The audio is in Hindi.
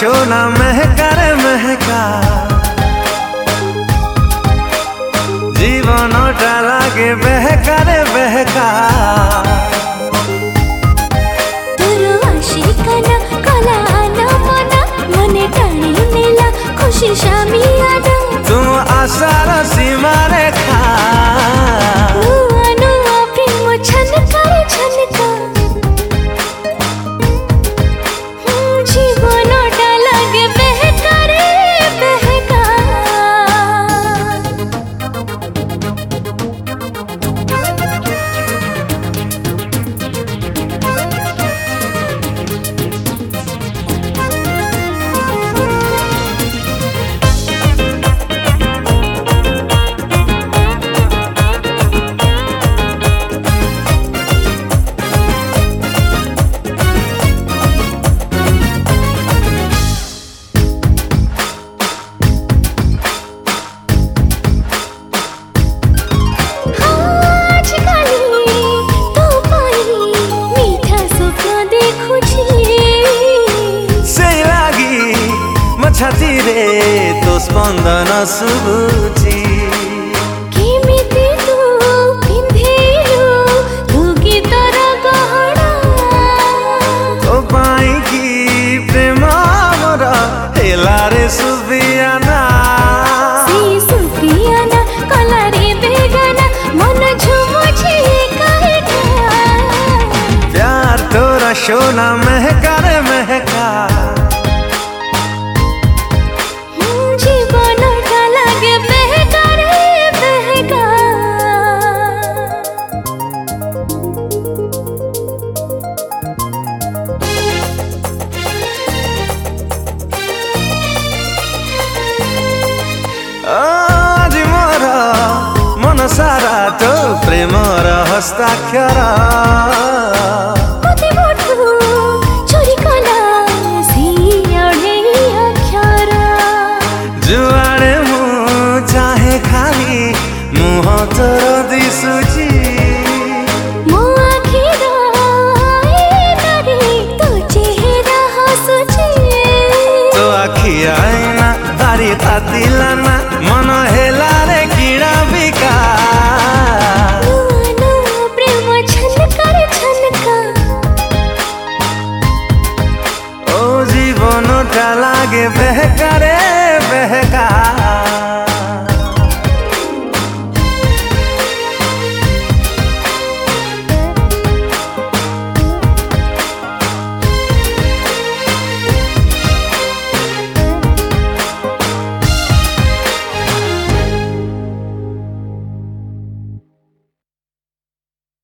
सोना महका रे महका जीवनटा लागे बहका रे बहका तोर आशिकाना कला ना मना मने टाणी नेला खुशी शामियाना तू आशार सीमा रेखा नुआ नुआ प्रेम छनका रे छनका जीवनटा लागे बहका रे बहका छाती रे तो स्पंदन सुबुची केमिति तू पिंधेलु तू गीतर गहना तो पाई की प्रेम मोर हेला रे सुफियाना सुफियाना कला रे बेगाना मन झुमुछे काहेठा प्यार तोरा सोना महका रे महका आज मोर मन सारा तो प्रेमर हस्ताक्षर जुआड़े मु चाहे खाली मुह तोर दिशुची मो आखिर तो चेहरा हसुची तो आखि आईना बारी तातिलाना